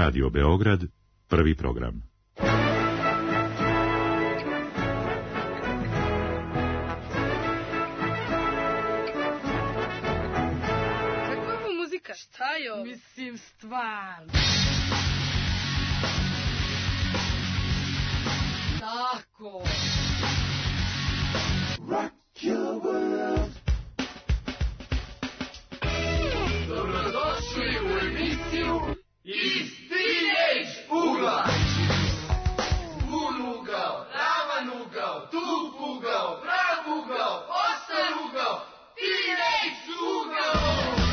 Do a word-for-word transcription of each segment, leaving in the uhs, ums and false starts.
Radio Beograd, prvi program. Kakva je muzika? Šta je ovo? Mislim, stvarno. Tako. Rock your world. Dobrodošli u emisiju Iz Teenage ugla. Pun ugao, ravan ugao, tup ugao, prav ugao, ostar ugao, Teenage ugao.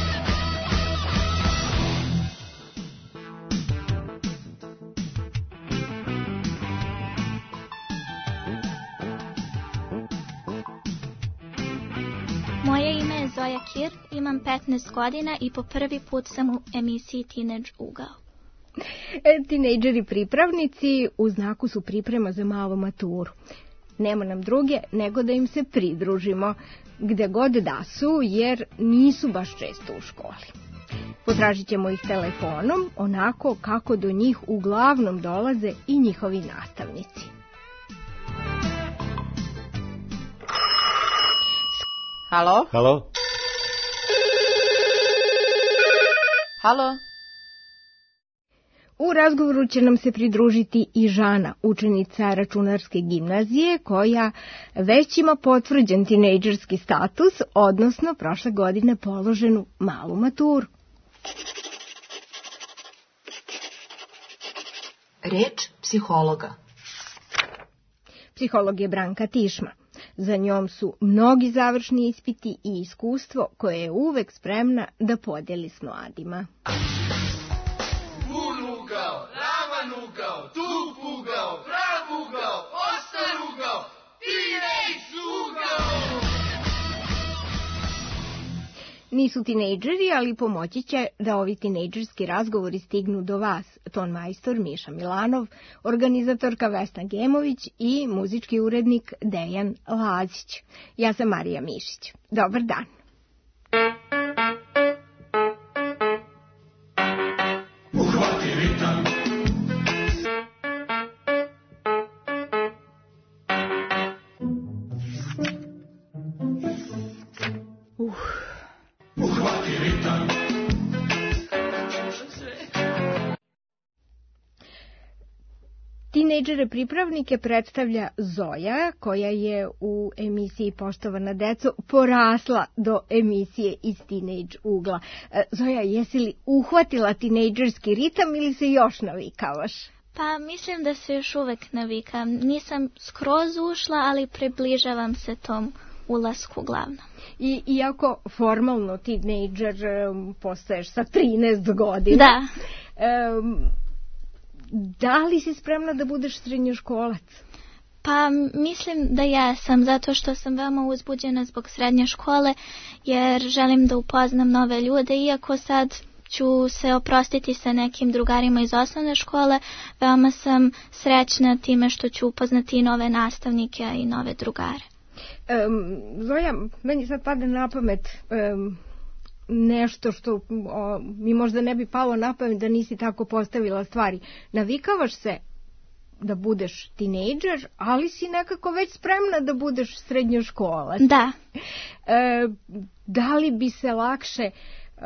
Moje ime je Zoja Kir, imam petnaest godina i po prvi put sam u emisiji Teenage ugao. E, tinejdžeri pripravnici u znaku su priprema za malu maturu. Nema nam druge nego da im se pridružimo, gde god da su, jer nisu baš često u školi. Potražit ćemo ih telefonom, onako kako do njih uglavnom dolaze i njihovi nastavnici. Halo? Halo? Halo? U razgovoru će nam se pridružiti i Žana, učenica računarske gimnazije, koja već ima potvrđen tinejdžerski status, odnosno prošle godine položenu malu maturu. Reč psihologa. Psiholog je Branka Tišma. Za njom su mnogi završni ispiti i iskustvo koje je uvek spremna da podeli s mladima. Pun ugao, ravan ugao, tup ugao, prav ugao, ostar ugao, Teenage ugao. Nisu tinejdžeri, ali pomoći će da ovi tinejdžerski razgovori stignu do vas. Ton majstor Miša Milanov, organizatorka Vesna Gemović i muzički urednik Dejan Lazić. Ja sam Marija Mišić. Dobar dan. Uhvati ritam. Uh. Uhvati ritam. Tinejdžere pripravnike predstavlja Zoja, koja je u emisiji Poštovana deco porasla do emisije Iz Teenage ugla. Zoja, jesi li uhvatila tinejdžerski ritam ili se još navikavaš? Pa mislim da se još uvek navikam. Nisam skroz ušla, ali približavam se tom ulasku glavno. I, iako formalno tinejdžer um, postaješ sa trinaest godina. Da. Um, da li si spremna da budeš srednjoškolac? Pa mislim da jesam, zato što sam veoma uzbuđena zbog srednje škole, jer želim da upoznam nove ljude, iako sad ću se oprostiti sa nekim drugarima iz osnovne škole, veoma sam srećna time što ću upoznati i nove nastavnike i nove drugare. Um, Zoja, meni sad pada na pamet um, nešto što o, mi možda ne bi palo na pamet da nisi tako postavila stvari. Navikavaš se da budeš tinejdžer, ali si nekako već spremna da budeš srednjoškolac. Da. E, da li bi se lakše e,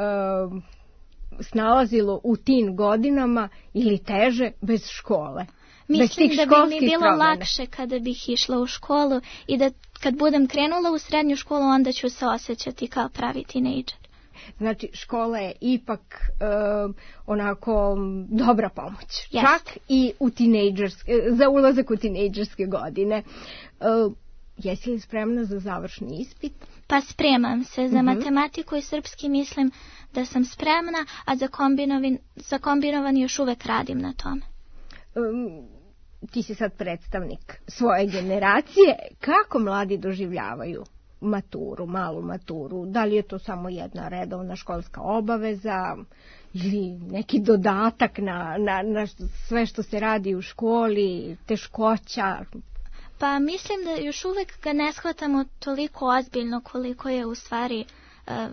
snalazilo u teen godinama ili teže bez škole? Mislim bez da bi mi bilo promjena. lakše kada bih išla u školu i da kad budem krenula u srednju školu, onda ću se osjećati kao pravi tinejdžer. Znači, škola je ipak uh, onako dobra pomoć. Yes. Čak i u tinejdžerske, za ulazak u tinejdžerske godine. Uh, jesi li spremna za završni ispit? Pa spremam se. Za uh-huh. matematiku i srpski mislim da sam spremna, a za kombinovani, za kombinovani još uvek radim na tome. Um, ti si sad predstavnik svoje generacije. Kako mladi doživljavaju maturu, malu maturu? Da li je to samo jedna redovna školska obaveza ili neki dodatak na, na, na sve što se radi u školi, teškoća? Pa mislim da još uvek ga ne shvatamo toliko ozbiljno koliko je u stvari uh,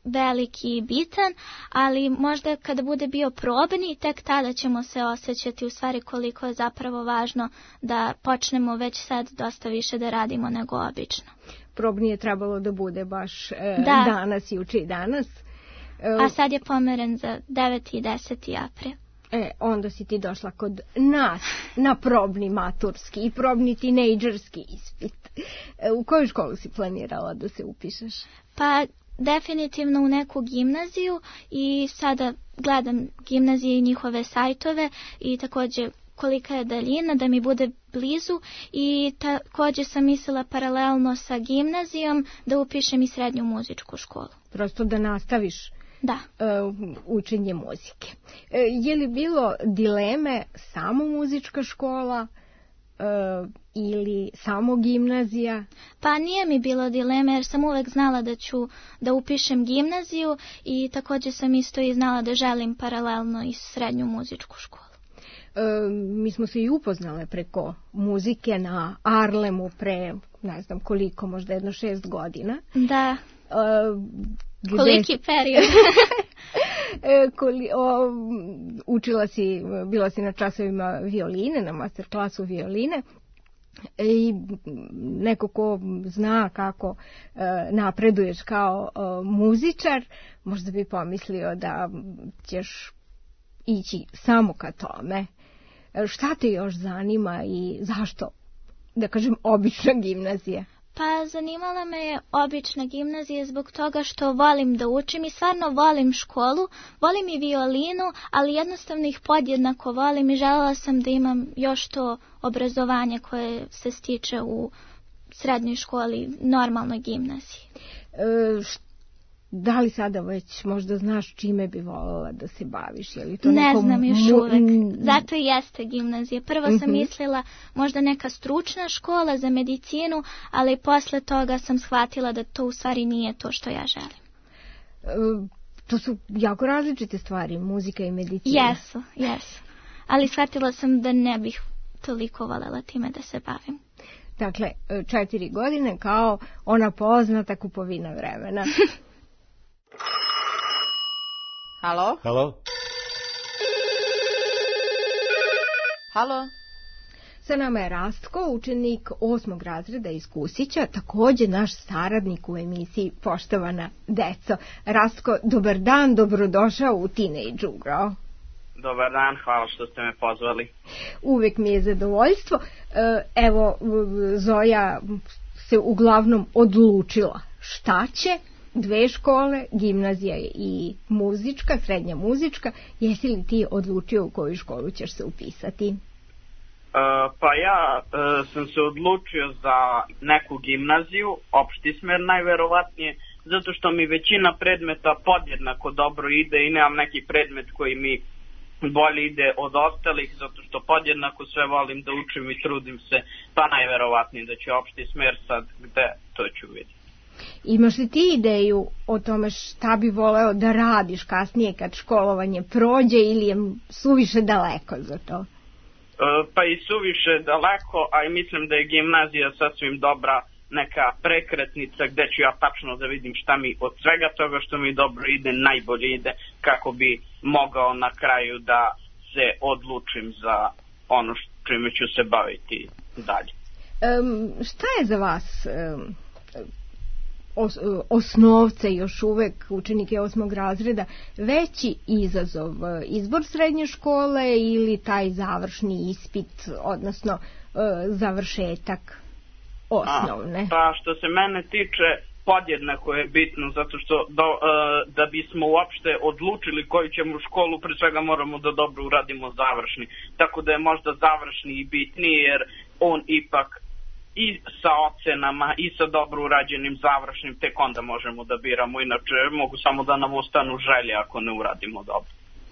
veliki i bitan, ali možda kada bude bio probni, tek tada ćemo se osjećati u stvari koliko je zapravo važno da počnemo već sad dosta više da radimo nego obično. Probni je trebalo da bude baš e, da. danas, juče i danas. E, A sad je pomeren za deveti i deseti april. E, onda si ti došla kod nas na probni maturski i probni tinejdžerski ispit. E, u koju školu si planirala da se upišeš? Pa definitivno u neku gimnaziju i sada gledam gimnazije i njihove sajtove i također kolika je daljina da mi bude blizu i također sam mislila paralelno sa gimnazijom da upišem i srednju muzičku školu. Prosto da nastaviš da. Uh, učenje muzike. Uh, je li bilo dileme samo muzička škola uh, ili samo gimnazija? Pa nije mi bilo dileme jer sam uvek znala da ću da upišem gimnaziju i također sam isto i znala da želim paralelno i srednju muzičku školu. E, mi smo se i upoznale preko muzike na Arlemu pre, ne znam koliko, možda jedno šest godina. Da. E, gde... Koliki period? e, koli, o, učila si, bila si na časovima violine, na master klasu violine. I neko ko zna kako e, napreduješ kao e, muzičar, možda bi pomislio da ćeš ići samo ka tome. Šta te još zanima i zašto, da kažem, obična gimnazija? Pa zanimala me je obična gimnazija zbog toga što volim da učim i stvarno volim školu, volim i violinu, ali jednostavno ih podjednako volim i željela sam da imam još to obrazovanje koje se stiče u srednjoj školi, normalnoj gimnaziji. E, Da li sada već možda znaš čime bi voljela da se baviš? Je li to ne neko... znam još uvek. Zato i jeste gimnazija. Prvo sam mm-hmm. mislila možda neka stručna škola za medicinu, ali posle toga sam shvatila da to u stvari nije to što ja želim. E, to su jako različite stvari, muzika i medicina. Jesu, jesu. Ali shvatila sam da ne bih toliko voljela time da se bavim. Dakle, četiri godine kao ona poznata kupovina vremena. Halo? Halo? Halo? Sa nama je Rastko, učenik osmog razreda iz Kusića, također naš saradnik u emisiji Poštovana deco. Rastko, dobar dan, dobrodošao u Teenage Ugro. Dobar dan, hvala što ste me pozvali. Uvijek mi je zadovoljstvo. Evo, Zoja se uglavnom odlučila šta će. Dve škole, gimnazija i muzička, srednja muzička. Jesi li ti odlučio u koju školu ćeš se upisati? Uh, pa ja uh, sam se odlučio za neku gimnaziju, opšti smer najverovatnije, zato što mi većina predmeta podjednako dobro ide i nemam neki predmet koji mi bolje ide od ostalih, zato što podjednako sve volim da učim i trudim se, pa najverovatnije da će opšti smer sad gde, to ću vidjeti. Imaš li ti ideju o tome šta bi voleo da radiš kasnije kad školovanje prođe ili je suviše daleko za to? E, pa i suviše daleko, a i mislim da je gimnazija sasvim dobra neka prekretnica gde ću ja tačno da vidim šta mi od svega toga što mi dobro ide, najbolje ide, kako bi mogao na kraju da se odlučim za ono čime ću se baviti dalje. Um, šta je za vas... Um, osnovce još uvek učenike osmog razreda veći izazov, izbor srednje škole ili taj završni ispit, odnosno završetak osnovne? A, pa što se mene tiče, podjednako je bitno, zato što do, da bismo uopšte odlučili koju ćemo školu, pre svega moramo da dobro uradimo završni, tako da je možda završni i bitniji, jer on ipak i sa ocenama i sa dobro urađenim završnim tek onda možemo da biramo, inače mogu samo da nam ostanu želje ako ne uradimo dobro.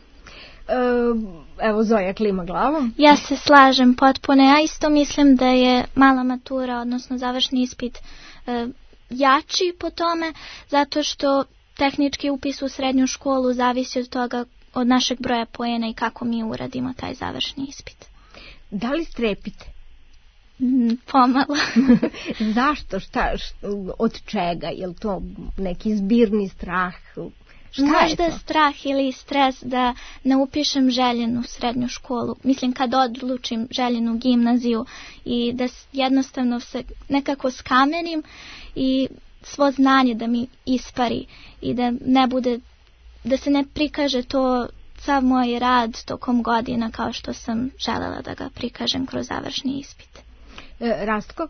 Evo Zoja klima glavom. Ja se slažem potpuno, ja isto mislim da je mala matura, odnosno završni ispit e, jači po tome, zato što tehnički upis u srednju školu zavisi od toga, od našeg broja poena i kako mi uradimo taj završni ispit. Da li strepite? Pomalo. Zašto? Šta, šta, od čega? Je li to neki zbirni strah? Šta Možda je strah ili stres da ne upišem željenu srednju školu. Mislim kad odlučim željenu gimnaziju i da jednostavno se nekako skamenim i svo znanje da mi ispari i da ne bude, da se ne prikaže to sav moj rad tokom godina kao što sam želela da ga prikažem kroz završni ispit. E, Rastko?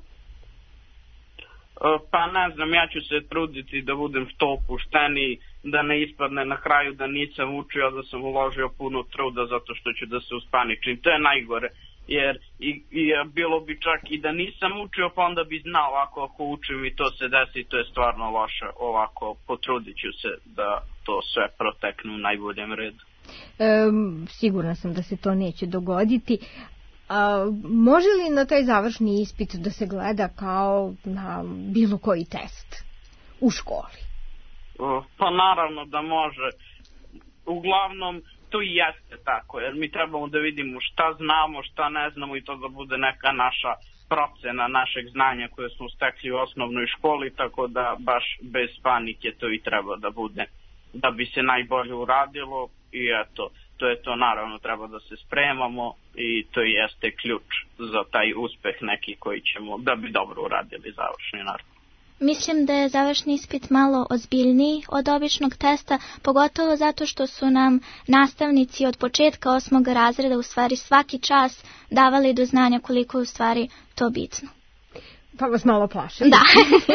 Pa ne znam, ja ću se truditi da budem što opušteniji, da ne ispadne na kraju da nisam učio, da sam uložio puno truda zato što ću da se uspaničim. To je najgore, jer i, i bilo bi čak i da nisam učio, pa onda bi znao ovako ako učim i to se desi, to je stvarno loše. Ovako potrudit ću se da to sve protekne u najboljem redu. E, sigurna sam da se to neće dogoditi. A, može li na taj završni ispit da se gleda kao na bilo koji test u školi? Pa naravno da može. Uglavnom to i jeste tako, jer mi trebamo da vidimo šta znamo, šta ne znamo i to da bude neka naša procena našeg znanja koje smo stekli u osnovnoj školi, tako da baš bez panike to i treba da bude, da bi se najbolje uradilo. I eto, to je to, naravno treba da se spremamo i to jeste ključ za taj uspeh neki koji ćemo, da bi dobro uradili završni naravno. Mislim da je završni ispit malo ozbiljniji od običnog testa, pogotovo zato što su nam nastavnici od početka osmog razreda u stvari svaki čas davali do znanja koliko je u stvari to bitno. Pa vas malo plašili. Da.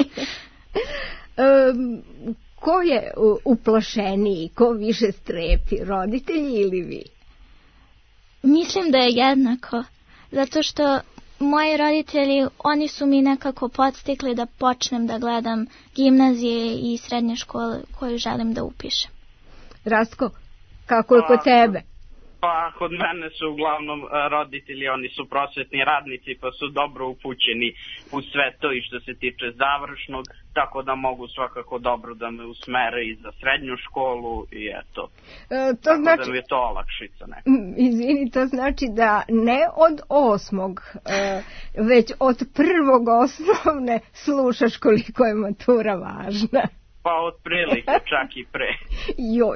um, Ko je uplašeniji, ko više strepi, roditelji ili vi? Mislim da je jednako, zato što moji roditelji, oni su mi nekako podstikli da počnem da gledam gimnazije i srednje škole koje želim da upišem. Rastko, kako je kod tebe? Pa kod mene su uglavnom roditelji, oni su prosvetni radnici pa su dobro upućeni u sve to i što se tiče završnog, tako da mogu svakako dobro da me usmere i za srednju školu i eto. E, to tako znači... da mi je to olakšica neka. Izvini, to znači da ne od osmog, e, već od prvog osnovne slušaš koliko je matura važna. Pa otprilike, čak i pre. Joj.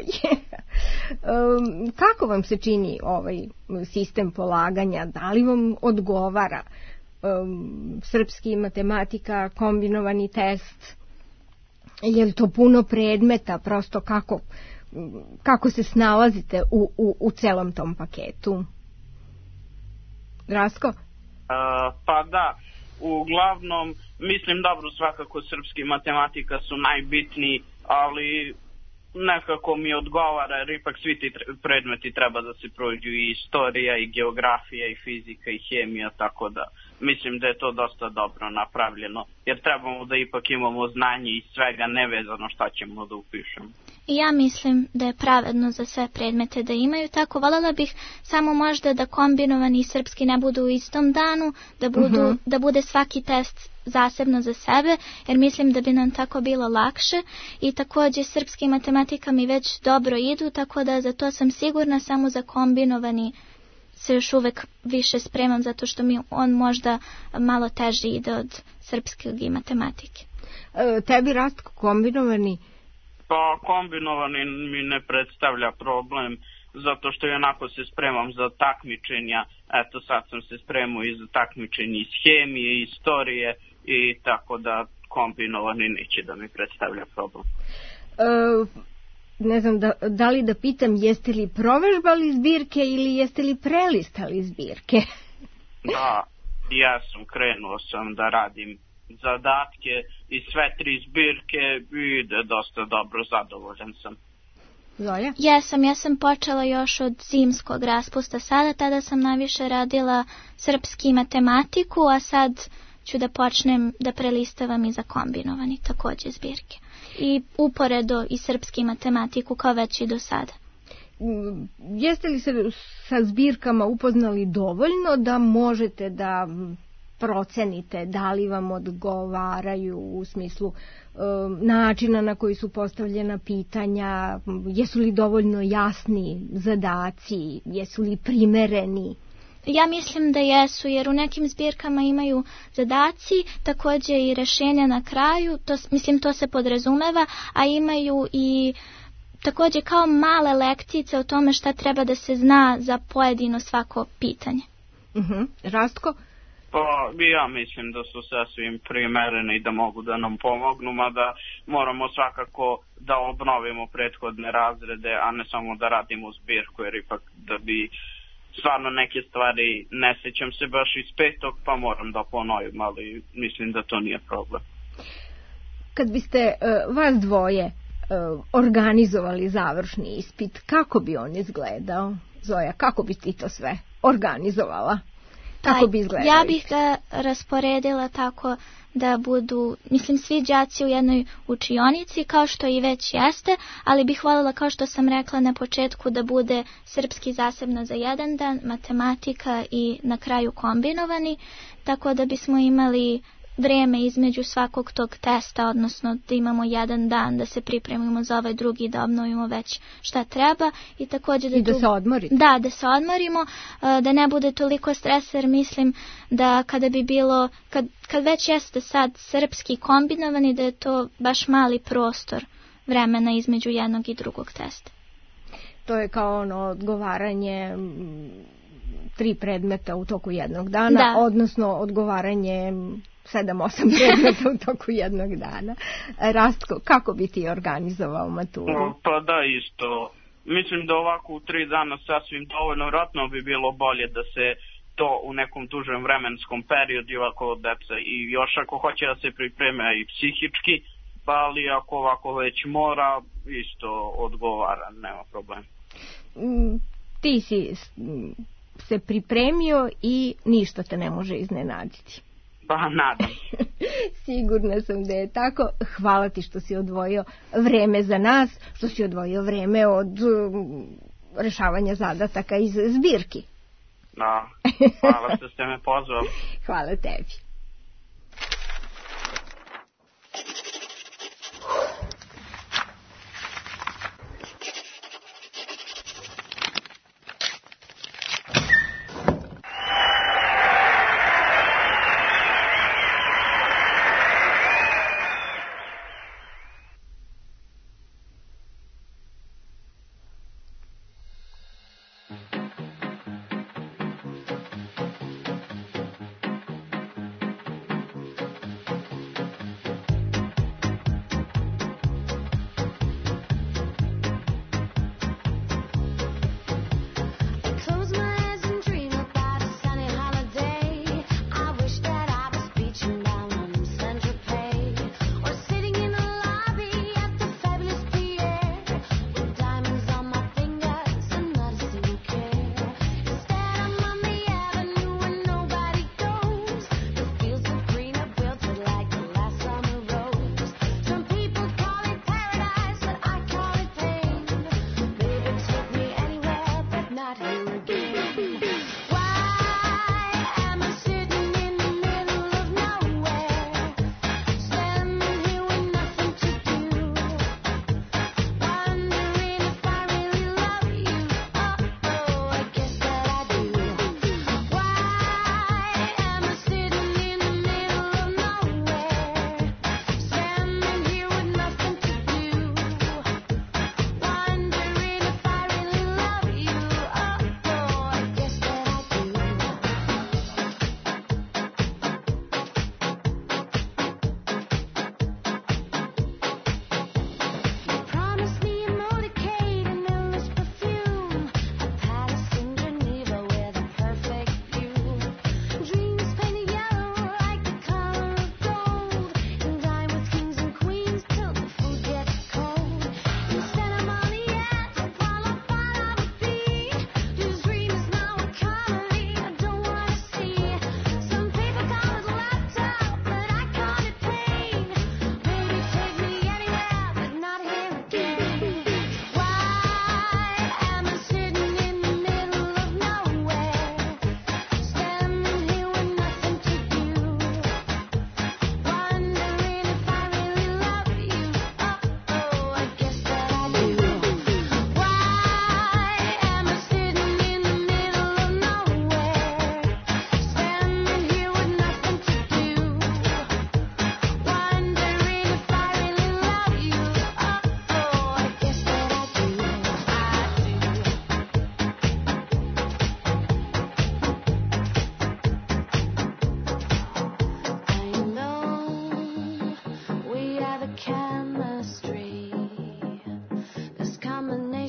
Um, kako vam se čini ovaj sistem polaganja? Da li vam odgovara um, srpski, matematika, kombinovani test? Je li to puno predmeta? Prosto kako, kako se snalazite u, u, u celom tom paketu? Rastko? Uh, pa da. Uglavnom, mislim dobro, svakako srpski i matematika su najbitniji, ali nekako mi odgovara, jer ipak svi ti predmeti treba da se prođu, i istorija, i geografija, i fizika, i hemija, tako da mislim da je to dosta dobro napravljeno, jer trebamo da ipak imamo znanje i svega nevezano šta ćemo da upišemo. I ja mislim da je pravedno za sve predmete da imaju tako. Voljela bih samo možda da kombinovani i srpski ne budu u istom danu, da, budu, uh-huh. da bude svaki test zasebno za sebe, jer mislim da bi nam tako bilo lakše. I također srpski i matematika mi već dobro idu, tako da za to sam sigurna, samo za kombinovani se još uvek više spremam, zato što mi on možda malo teži ide od srpskog i matematike. E, tebi Rastko kombinovani? Pa kombinovani mi ne predstavlja problem, zato što i onako se spremam za takmičenja. Eto, sad sam se spremao i za takmičenje iz hemije, istorije, i tako da kombinovani neće da mi predstavlja problem. E, ne znam, da, da li da pitam, jeste li provežbali zbirke ili jeste li prelistali zbirke? Da, ja sam krenuo sam da radim zadatke i sve tri zbirke ide dosta dobro, zadovoljan sam. Zoja? Jesam, ja sam počela još od zimskog raspusta sada, tada sam najviše radila srpski i matematiku, a sad ću da počnem da prelistavam i za kombinovani također zbirke. I uporedo i srpski i matematiku kao već i do sada. Jeste li se sa zbirkama upoznali dovoljno da možete da procenite da li vam odgovaraju u smislu um, načina na koji su postavljena pitanja, jesu li dovoljno jasni zadaci, jesu li primereni? ja mislim da jesu, jer u nekim zbirkama imaju zadaci, također i rješenja na kraju, to, mislim to se podrazumeva, a imaju i također kao male lekcice o tome šta treba da se zna za pojedino svako pitanje. Uh-huh. Rastko? Pa ja mislim da su sasvim primereni i da mogu da nam pomognu, mada moramo svakako da obnovimo prethodne razrede, a ne samo da radimo zbirku, jer ipak da bi stvarno neke stvari ne sjećam se baš iz petog, pa moram da ponovim, ali mislim da to nije problem. Kad biste uh, vas dvoje uh, organizovali završni ispit, kako bi on izgledao? Zoja, kako bi ti to sve organizovala? Kako bi izgledali? Ja bih ga rasporedila tako da budu, mislim, svi đaci u jednoj učionici, kao što i već jeste, ali bih voljela, kao što sam rekla na početku, da bude srpski zasebno za jedan dan, matematika i na kraju kombinovani, tako da bismo imali vrijeme između svakog tog testa, odnosno da imamo jedan dan da se pripremimo za ovaj drugi, da obnovimo već šta treba i također da, I da tu... se odmorite. Da, da se odmorimo, da ne bude toliko stresa, jer mislim da kada bi bilo, kad, kad već jeste sad srpski kombinovani, da je to baš mali prostor vremena između jednog i drugog testa. To je kao ono odgovaranje tri predmeta u toku jednog dana, da. Odnosno odgovaranje sedam, osam predmeta u toku jednog dana. Rastko, kako bi ti organizovao maturu? Pa da, isto. Mislim da ovako u tri dana sasvim dovoljno, vjerojatno bi bilo bolje da se to u nekom dužem vremenskom periodu, ovako deca i još ako hoće da se pripreme i psihički, pa ali ako ovako već mora, isto odgovara, nema problema. Ti si se pripremio i ništa te ne može iznenaditi. Pa nadam. Sigurna sam da je tako. Hvala ti što si odvojio vreme za nas, što si odvojio vreme od um, rešavanja zadataka iz zbirki. Da, hvala što ste me pozvali. Hvala tebi.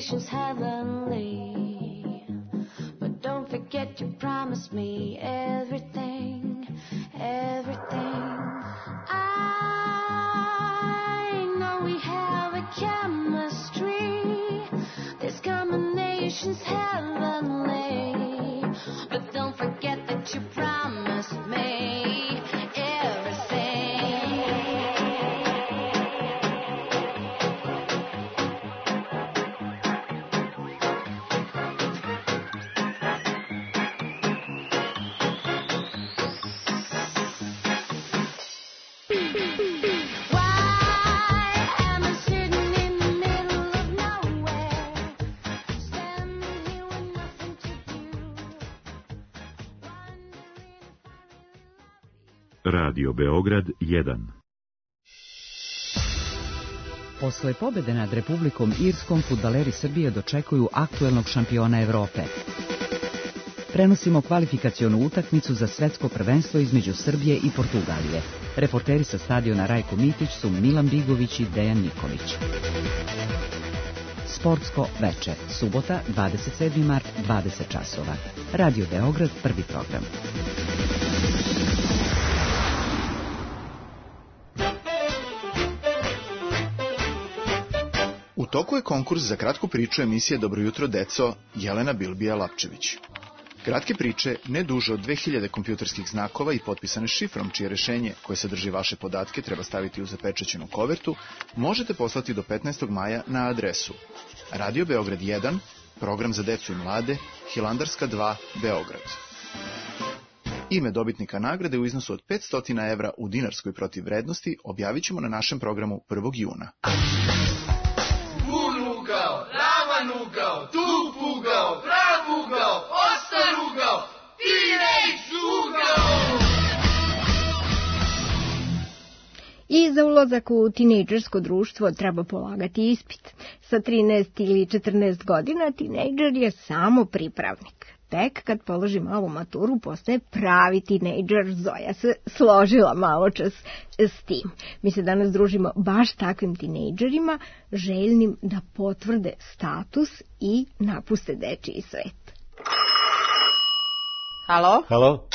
nations heavenly. But don't forget you promised me everything, everything. I know we have a chemistry. This combination's heavenly. But don't forget that you promised me Radio Beograd jedan. Posle pobede nad Republikom Irskom fudbaleri Srbije dočekuju aktuelnog šampiona Evrope. Prenosimo kvalifikacionu utakmicu za svetsko prvenstvo između Srbije i Portugalije. Reporteri sa stadiona Rajko Mitić su Milan Bigović i Dejan Nikolić. Sportsko veče, subota, dvadeset sedmi mart, dvadeset časova. Radio Beograd, prvi program. U toku je konkurs za kratku priču emisije Dobro jutro, deco, Jelena Bilbija-Lapčević. Kratke priče, ne duže od dve hiljade kompjuterskih znakova i potpisane šifrom, čije rešenje, koje sadrži vaše podatke, treba staviti u zapečaćenu kovertu, možete poslati do petnaestog maja na adresu Radio Beograd jedan, program za decu i mlade, Hilandarska dva, Beograd. Ime dobitnika nagrade u iznosu od petsto evra u dinarskoj protivvrednosti objavit ćemo na našem programu prvog juna. Ugao, ravan ugao, tup ugao, prav ugao, ostar ugao, teenage ugao. I za ulazak u tinejdžersko društvo treba polagati ispit. Sa trinaest ili četrnaest godina tinejdžer je samo pripravnik. Tek kad položi malu maturu postaje pravi tinejdžer. Zoja se složila malo čas s tim. Mi se danas družimo baš takvim tinejdžerima, željnim da potvrde status i napuste dečiji svet. Halo? Halo?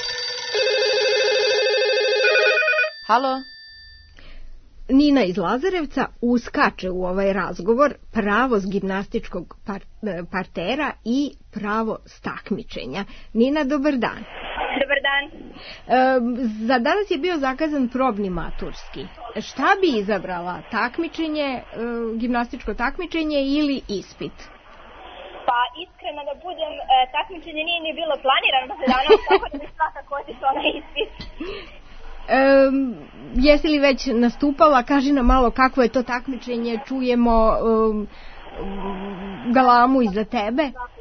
Halo? Nina iz Lazarevca uskače u ovaj razgovor pravo s gimnastičkog par, partera i pravo s takmičenja. Nina, dobar dan. Dobar dan. E, za danas je bio zakazan probni maturski. Šta bi izabrala? Takmičenje, e, gimnastičko takmičenje ili ispit? Pa iskreno da budem, e, takmičenje nije ni bilo planirano za danas, tako da bi svakako otišla na ispit. Um, jesi li već nastupala? Kaži nam malo kako je to takmičenje, čujemo um, galamu iza tebe.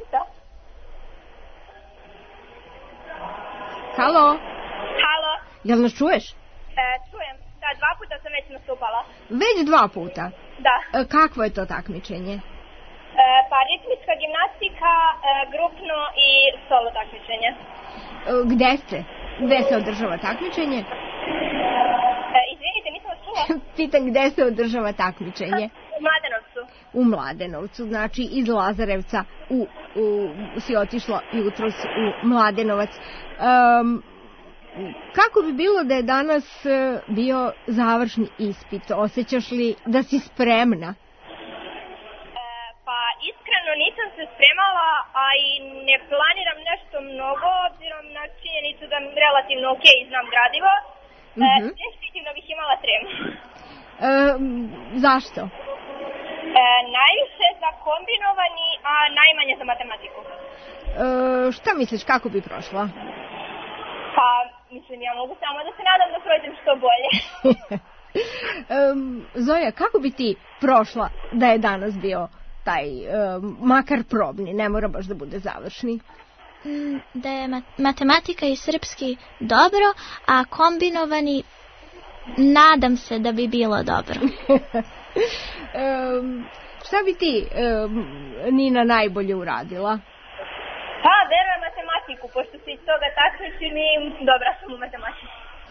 Halo? Halo? Jel nas čuješ? E, čujem, da, dva puta sam već nastupala. Već dva puta? Da. E, kakvo je to takmičenje? E, pa ritmička gimnastika, e, grupno i solo takmičenje. E, gde ste? Gde se održava takmičenje? E, izvinite, nisam vas čula. Pitam gde se održava takmičenje? U Mladenovcu. U Mladenovcu, znači iz Lazarevca u, u, si otišla jutros u Mladenovac. Um, kako bi bilo da je danas bio završni ispit? Osjećaš li da si spremna? E, pa iskreno nisam se spremala, a i ne planiram nešto mnogo, obzirom na činjenicu da relativno ok znam gradivo. Mm-hmm. E, definitivno bih imala tremu. E, zašto? E, najviše za kombinovani, a najmanje za matematiku. E, šta misliš, kako bi prošla? Pa, mislim, ja mogu samo da se nadam da prođem što bolje. um, Zoja, kako bi ti prošla da je danas bio taj, um, makar probni, ne mora baš da bude završni? Da je matematika i srpski dobro, a kombinovani nadam se da bi bilo dobro. um, šta bi ti, um, Nina, najbolje uradila? Pa, verujem matematiku, pošto se iz toga takmičim i dobra sam u matematici.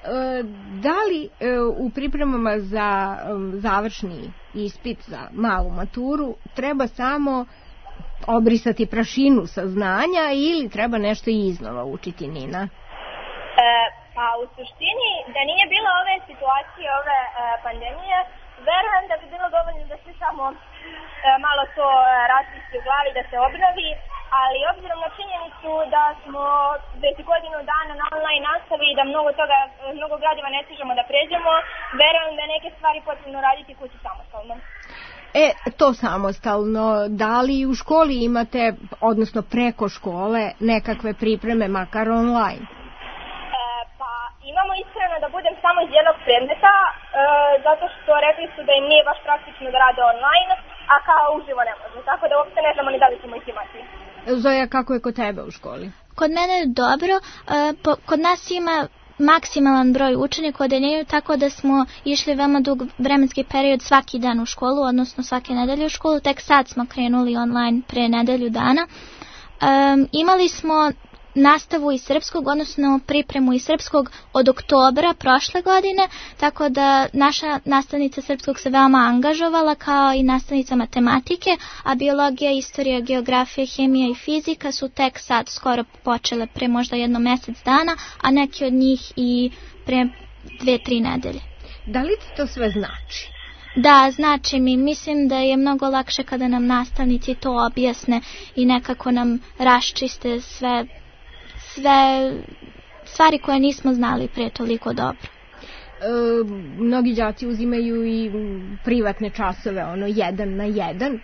Da li u pripremama za završni ispit za malu maturu treba samo obrisati prašinu sa znanja ili treba nešto iznova učiti, Nina? E, pa u suštini da nije bilo ove situacije, ove e, pandemije, verujem da bi bilo dovoljno da se samo e, malo to rasčisti u glavi, da se obnovi, ali obzirom na činjenicu da smo već godinu dana na online nastavi i da mnogo toga, mnogo gradiva ne stižemo da pređemo, verujem da neke stvari potrebno raditi kući samostalno. E, to samostalno, da li u školi imate, odnosno preko škole, nekakve pripreme, makar online? E, pa imamo iskreno da budem samo iz jednog predmeta, e, zato što rekli su da im nije baš praktično da rade online, a kao uživo ne može, tako da uopšte ne znamo ni da li ćemo ih imati. Zoja, kako je kod tebe u školi? Kod mene je dobro, e, po, kod nas ima maksimalan broj učenika odeljenju, tako da smo išli veoma dug vremenski period svaki dan u školu, odnosno svake nedelje u školu, tek sad smo krenuli online pre nedelju dana. Um, imali smo nastavu iz srpskog, odnosno pripremu iz srpskog od oktobra prošle godine, tako da naša nastavnica srpskog se veoma angažovala, kao i nastavnica matematike, a biologija, istorija, geografija, hemija i fizika su tek sad skoro počele pre možda jedno mesec dana, a neki od njih i pre dve, tri nedelje. Da li ti to sve znači? Da, znači mi. Mislim da je mnogo lakše kada nam nastavnici to objasne i nekako nam raščiste sve sve stvari koje nismo znali pre toliko dobro. E, mnogi đaci uzimaju i privatne časove, ono jedan na jedan.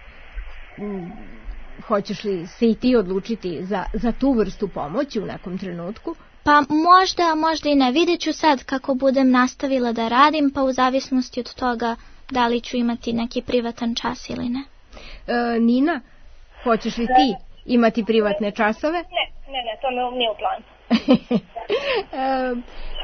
Hoćeš li se i ti odlučiti za, za tu vrstu pomoći u nekom trenutku? Pa možda, možda i ne. Vidjet ću sad kako budem nastavila da radim, pa u zavisnosti od toga da li ću imati neki privatan čas ili ne. E, Nina, hoćeš li ti imati privatne časove? Ne, ne, ne, to mi nije u planu. e,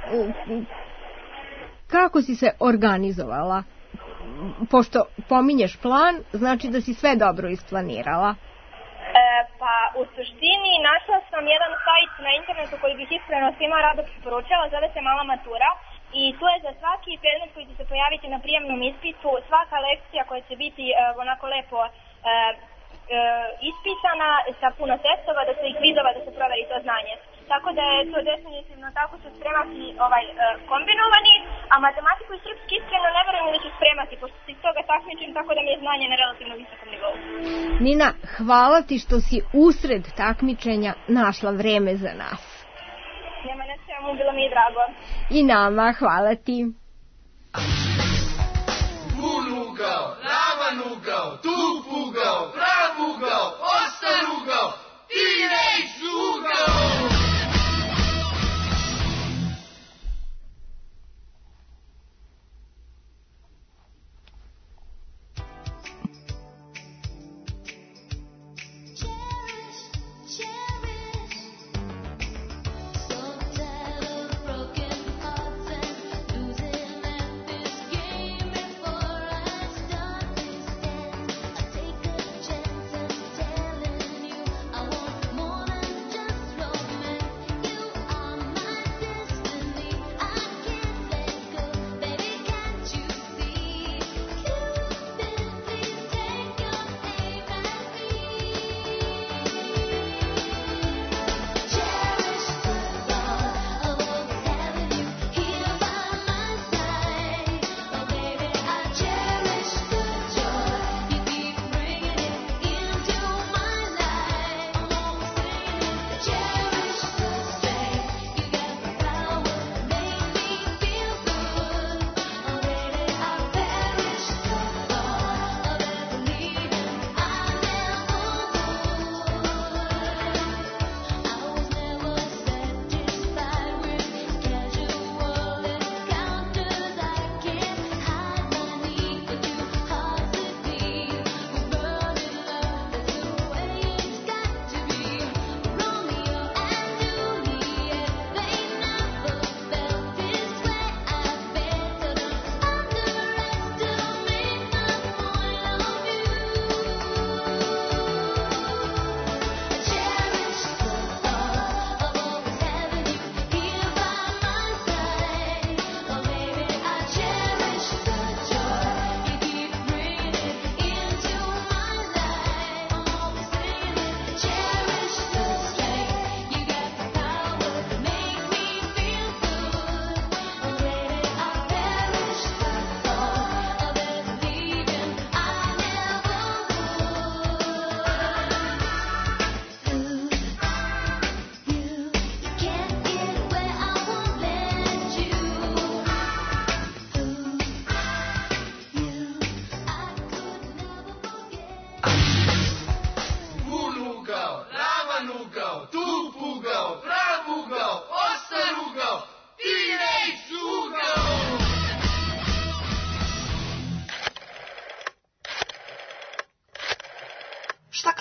kako si se organizovala? Pošto pominješ plan, znači da si sve dobro isplanirala. E, pa u suštini našla sam jedan sajt na internetu koji bih iskreno svima rado preporučila, zove se Mala matura. I tu je za svaki predmet koji će se pojaviti na prijemnom ispitu, svaka lekcija koja će biti e, onako lepo e, e, ispisana sa puno testova, da se i kvizova, da se proveri to znanje. Tako da je to definitivno tako će spremati ovaj, e, kombinovani, a matematiku i srpski iskreno ne verujem da ću spremati, pošto se iz toga takmičim, tako da mi je znanje na relativno visokom nivou. Nina, hvala ti što si usred takmičenja našla vreme za nas. Nema ne svemu, bilo mi je drago. I nama, hvala ti. Pun ugao, ravan ugao, tup ugao, prav ugao, ostar ugao, teenage ugao. Chance.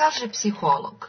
kaže psiholog?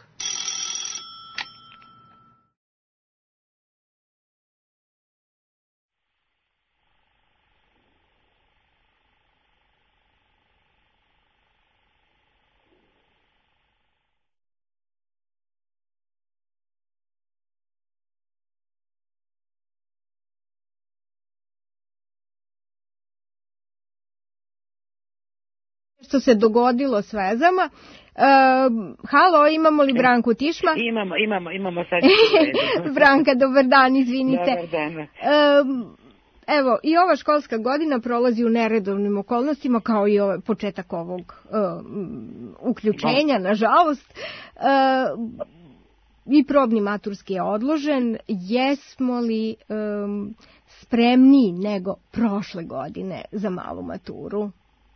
Što se dogodilo s vezama. Uh, halo, imamo li Branku Tišma? Imamo, imamo, imamo sad. Branka, dobar dan, izvinite. Dobar dan. Uh, evo, i ova školska godina prolazi u neredovnim okolnostima, kao i ovaj početak ovog uh, uključenja, nažalost. Uh, I probni maturski je odložen. Jesmo li um, spremniji nego prošle godine za malu maturu?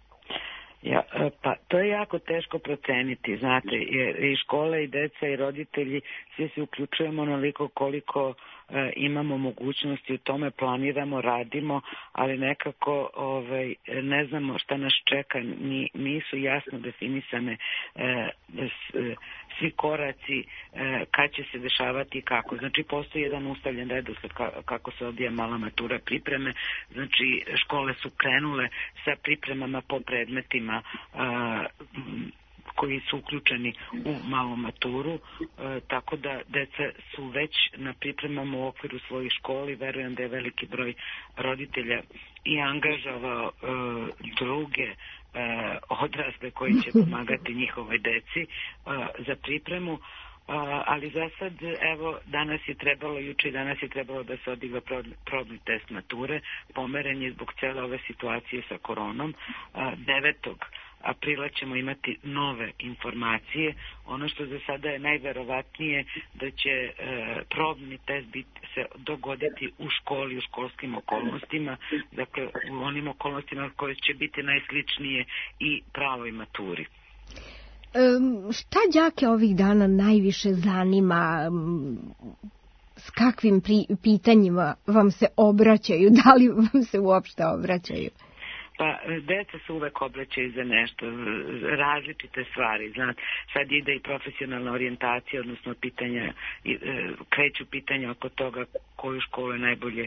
Ja, pa to je jako teško proceniti, znate, jer i škole i deca i roditelji svi se uključujemo onoliko koliko e, imamo mogućnosti, u tome planiramo, radimo, ali nekako ovaj, ne znamo šta nas čeka, ni, nisu jasno definisane e, s, e, svi koraci e, kad će se dešavati i kako. Znači postoji jedan ustavljen redosled kako se odvija mala matura pripreme, znači škole su krenule sa pripremama po predmetima a, koji su uključeni u malu maturu, e, tako da deca su već na pripremama u okviru svojih školi. Verujem da je veliki broj roditelja i angažavao e, druge e, odrasle koji će pomagati njihovoj deci e, za pripremu. Uh, ali za sad, evo, danas je trebalo, juče i danas je trebalo da se odigra probni test mature, pomeren je zbog cele ove situacije sa koronom. Uh, devetog aprila ćemo imati nove informacije. Ono što za sada je najverovatnije da će e, probni test biti, se dogoditi u školi, u školskim okolnostima, dakle u onim okolnostima koje će biti najsličnije i pravoj maturi. Um, šta đake ovih dana najviše zanima? Um, s kakvim pri, pitanjima vam se obraćaju? Da li vam se uopšte obraćaju? Pa, deca se uvek obraćaju za nešto, različite stvari. Znate, sad ide i profesionalna orijentacija, odnosno pitanja, kreću pitanja oko toga koju školu je najbolje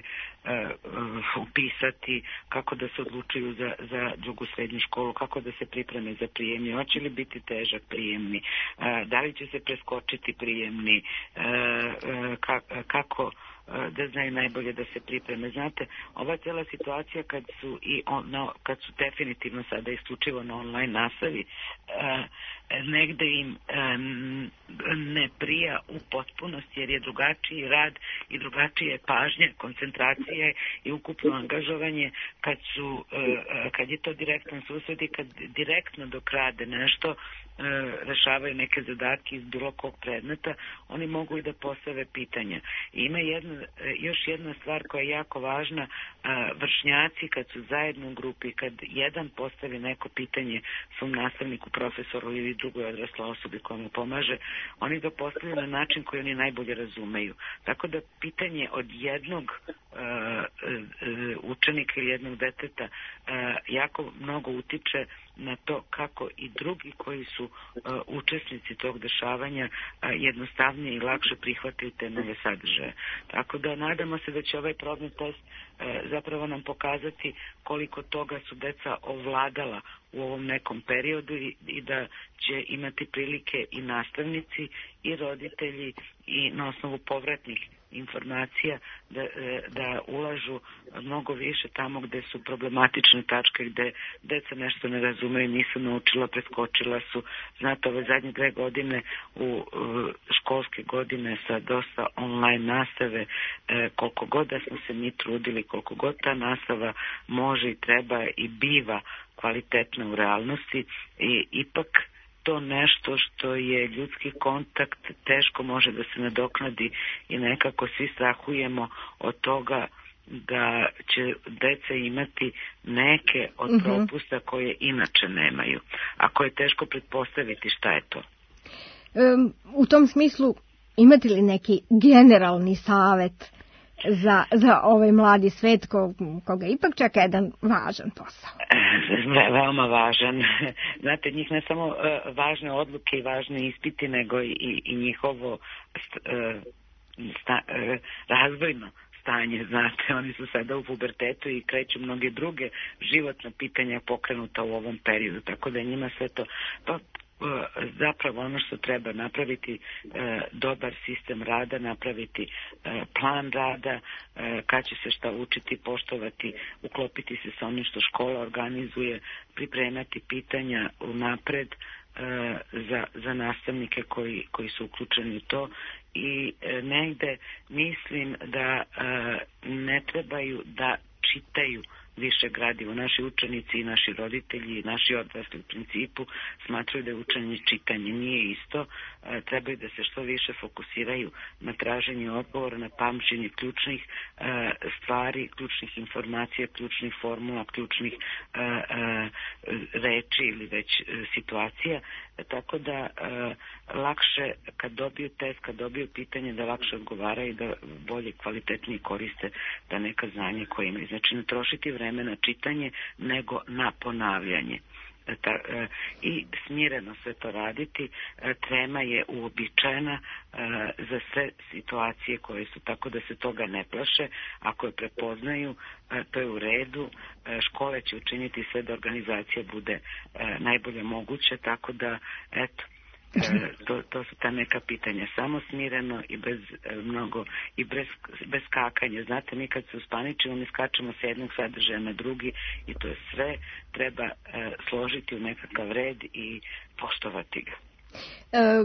uh, upisati, kako da se odlučuju za, za drugu srednju školu, kako da se pripreme za prijemni, hoće li biti težak prijemni, uh, da li će se preskočiti prijemni, uh, uh, ka, kako da znaju najbolje da se pripreme. Znate, ova cijela situacija kad su i ono, kad su definitivno sada isključivo na online nastavi, eh, negde im eh, ne prija u potpunosti, jer je drugačiji rad i drugačije pažnje, koncentracije i ukupno angažovanje kad su eh, kad je to direktan susret i kad direktno dok rade nešto, rešavaju neke zadatke iz bilo kog predmeta, oni mogu i da postave pitanja. I ima jedna, još jedna stvar koja je jako važna, vršnjaci kad su zajedno u grupi, kad jedan postavi neko pitanje svom nastavniku, profesoru ili drugoj odrasloj osobi koja mu pomaže, oni ga postavljaju na način koji oni najbolje razumeju. Tako da pitanje od jednog uh, uh, učenika ili jednog deteta uh, jako mnogo utiče na to kako i drugi koji su uh, učesnici tog dešavanja uh, jednostavnije i lakše prihvataju te nove sadržaje. Tako da nadamo se da će ovaj probni test uh, zapravo nam pokazati koliko toga su deca ovladala u ovom nekom periodu i, i da će imati prilike i nastavnici i roditelji i na osnovu povratnih informacija da, da ulažu mnogo više tamo gde su problematične tačke, gde deca nešto ne razumeju, nisu naučila, preskočila su. Znate, ove zadnje dve godine u školske godine sa dosta online nastave, koliko god da smo se mi trudili, koliko god ta nastava može i treba i biva kvalitetna u realnosti, i ipak to nešto što je ljudski kontakt teško može da se nadoknadi i nekako svi strahujemo od toga da će deca imati neke od uh-huh. propusta koje inače nemaju, a koje je teško pretpostaviti šta je to. Um, u tom smislu imate li neki generalni savet za, za ovaj mladi svet ko, koga ipak čeka jedan važan posao. Ve, veoma važan. Znate, njih ne samo uh, važne odluke i važne ispiti, nego i, i njihovo st, uh, sta, uh, razvojno stanje, znate, oni su sada u pubertetu i kreću mnoge druge životne pitanja pokrenuta u ovom periodu, tako da je njima sve to, pa zapravo ono što treba napraviti e, dobar sistem rada, napraviti e, plan rada, e, kad će se šta učiti, poštovati, uklopiti se sa onim što škola organizuje, pripremati pitanja unapred e, za, za nastavnike koji, koji su uključeni u to i e, negde mislim da e, ne trebaju da čitaju više gradivo. Naši učenici i naši roditelji i naši odrasli u principu smatraju da je učenje čitanje. Nije isto. E, trebaju da se što više fokusiraju na traženje odgovora, na pamćenje ključnih e, stvari, ključnih informacija, ključnih formula, ključnih e, e, reči ili već e, situacija. E, tako da e, lakše kad dobiju test, kad dobiju pitanje, da lakše odgovaraju, da bolje, kvalitetnije koriste da neka znanja koje imaju. Znači ne trošiti vreme na čitanje nego na ponavljanje. Ta, e, i smireno sve to raditi. E, trema je uobičajena e, za sve situacije koje su, tako da se toga ne plaše. Ako je prepoznaju, e, to je u redu. E, škole će učiniti sve da organizacija bude e, najbolje moguće, tako da eto, E, to, to su ta neka pitanja, samo smireno i bez e, mnogo i bez, bez skakanja. Znate, mi kad se uspaničimo, mi skačemo s jednog sadržaja na drugi i to je sve treba e, složiti u nekakav red i poštovati ga. E,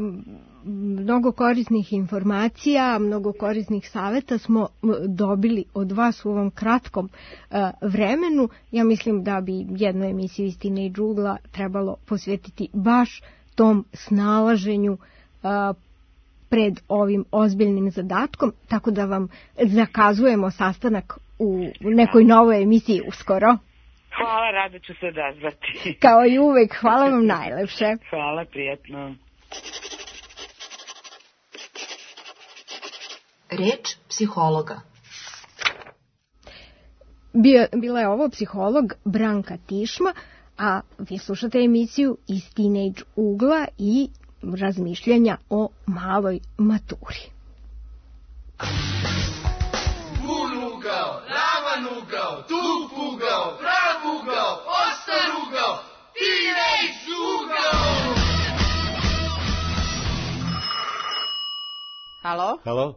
mnogo korisnih informacija, mnogo korisnih saveta smo dobili od vas u ovom kratkom e, vremenu. Ja mislim da bi jednu emisiju Istine i džugla trebalo posvetiti baš tom snalaženju a, pred ovim ozbiljnim zadatkom, tako da vam zakazujemo sastanak u nekoj novoj emisiji uskoro. Hvala, rado ću se odazvati. Kao i uvek, hvala vam najlepše. Hvala, prijatno. Reč psihologa. Bio, bila je ovo psiholog Branka Tišma, a vi slušate emisiju iz Teenage ugla i razmišljanja o maloj maturi. Pun ugao, ravan ugao, tup ugao, prav ugao, ostar ugao, Teenage ugao! Halo? Halo?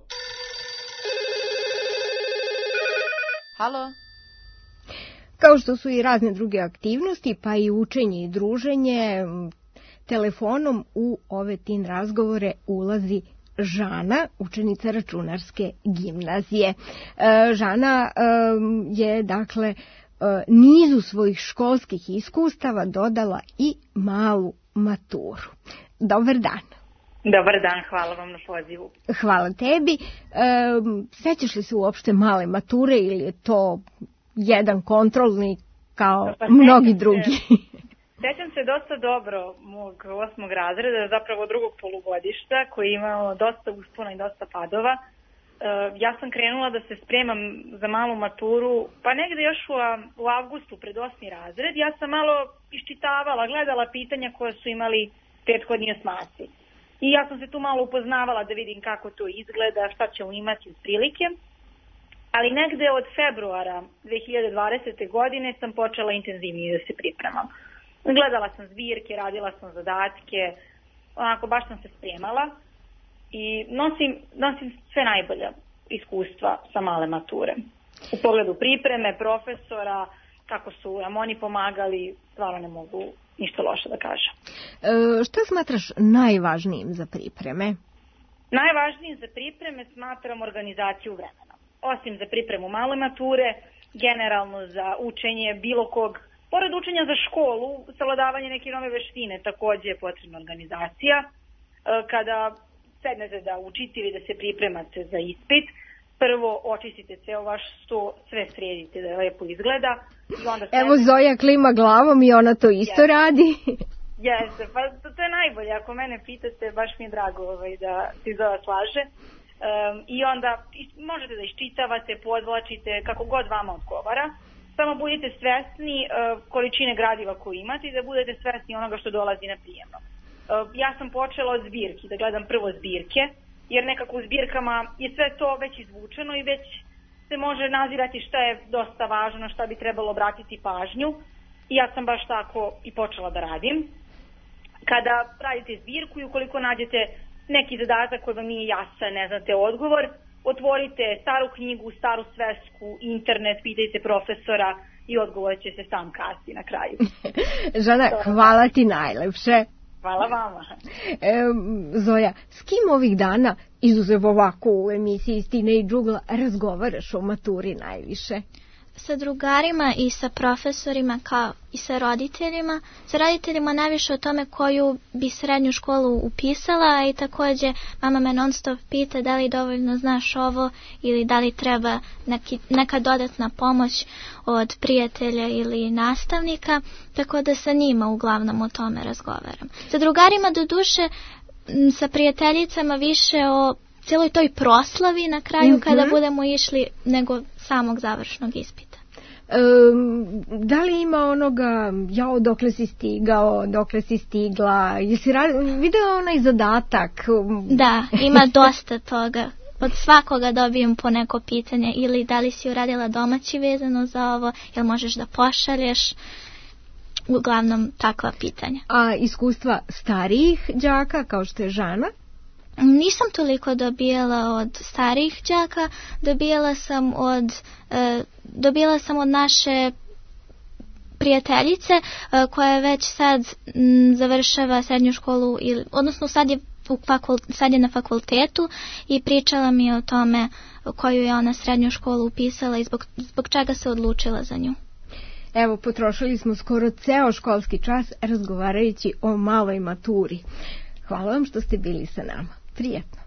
Halo? Kao što su i razne druge aktivnosti, pa i učenje i druženje, telefonom u ove teen razgovore ulazi Žana, učenica računarske gimnazije. Žana je, dakle, nizu svojih školskih iskustava dodala i malu maturu. Dobar dan. Dobar dan, hvala vam na pozivu. Hvala tebi. Sećaš li se uopšte male mature ili je to jedan kontrolni kao pa, mnogi drugi? Sećam se dosta dobro mog osmog razreda, zapravo drugog polugodišta, koji je imao dosta uspona i dosta padova. Ja sam krenula da se spremam za malu maturu, pa negde još u, u avgustu pred osmi razred. Ja sam malo iščitavala, gledala pitanja koja su imali prethodni osmaci. I ja sam se tu malo upoznavala da vidim kako to izgleda, šta ćemo imati uz prilike. Ali negde od februara dve hiljade dvadesete. godine sam počela intenzivnije da se pripremam. Gledala sam zbirke, radila sam zadatke, onako baš sam se spremala i nosim, nosim sve najbolje iskustva sa male mature. U pogledu pripreme, profesora, kako su nam oni pomagali, stvarno ne mogu ništa loše da kažem. E, šta smatraš najvažnijim za pripreme? Najvažnijim za pripreme smatram organizaciju vremena. Osim za pripremu male mature, generalno za učenje bilo kog, pored učenja za školu, savladavanje neke nove veštine, takođe je potrebna organizacija. Kada sednete da učite ili da se pripremate za ispit, prvo očistite ceo vaš sto, sve sredite da lepo izgleda. I onda sve... Evo Zoja klima glavom i ona to isto yes. radi. Jeste, pa to, to je najbolje. Ako mene pitate, baš mi je drago ovaj, da ti Zoja slaže. i onda možete da iščitavate, podvlačite, kako god vama odgovara. Samo budite svesni količine gradiva koju imate i da budete svesni onoga što dolazi na prijemno. Ja sam počela od zbirki, da gledam prvo zbirke, jer nekako u zbirkama je sve to već izvučeno i već se može nazirati šta je dosta važno, šta bi trebalo obratiti pažnju. I ja sam baš tako i počela da radim. Kada radite zbirku i ukoliko nađete neki zadatak koji vam nije jasan, ne znate odgovor, otvorite staru knjigu, staru svesku, internet, pitajte profesora i odgovor će se sam kasti na kraju. Žana, hvala ti najlepše. Hvala vama. E, Zoja, s kim ovih dana, izuzev ovako u emisiji Stine i Džugla, razgovaraš o maturi najviše? Sa drugarima i sa profesorima kao i sa roditeljima. Sa roditeljima najviše o tome koju bi srednju školu upisala i također mama me non stop pita da li dovoljno znaš ovo ili da li treba neki, neka dodatna pomoć od prijatelja ili nastavnika, tako da sa njima uglavnom o tome razgovaram. Sa drugarima do duše, sa prijateljicama više o cijeloj toj proslavi na kraju mm-hmm. kada budemo išli nego samog završnog ispita. Um, da li ima onoga, jao, dokle si stigao, dokle si stigla, jesi radi, video onaj zadatak? Da, ima dosta toga. Od svakoga dobijem po neko pitanje ili da li si uradila domaći vezano za ovo, jel možeš da pošalješ, uglavnom takva pitanja. A iskustva starijih đaka kao što je Žana? Nisam toliko dobijala od starijih đaka, dobijala sam od, e, dobijala sam od naše prijateljice e, koja već sad m, završava srednju školu, ili, odnosno sad je, u fakul, sad je na fakultetu i pričala mi o tome koju je ona srednju školu upisala i zbog, zbog čega se odlučila za nju. Evo, potrošili smo skoro ceo školski čas razgovarajući o maloj maturi. Hvala vam što ste bili sa nama. Prijetno.